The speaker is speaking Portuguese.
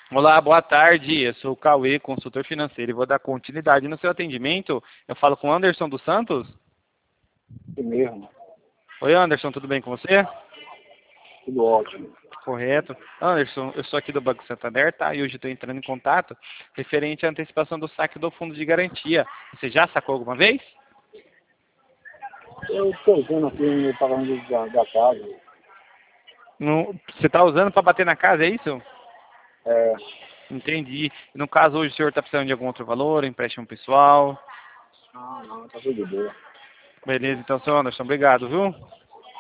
Olá, boa tarde. Eu sou o Cauê, consultor financeiro, e vou dar continuidade no seu atendimento. Eu falo com o Anderson dos Santos. Isso mesmo, Oi, Anderson, tudo bem com você? tudo ótimo. Correto. Anderson, eu sou aqui do Banco Santander, tá? E hoje estou entrando em contato referente à antecipação do saque do fundo de garantia. Você já sacou alguma vez? Eu estou usando aqui no pagamento da casa. Você está usando para bater na casa, é isso? É, Entendi. No caso, hoje o senhor está precisando de algum outro valor, empréstimo pessoal? não, tá tudo de boa. Beleza, então, senhor Anderson, obrigado, viu?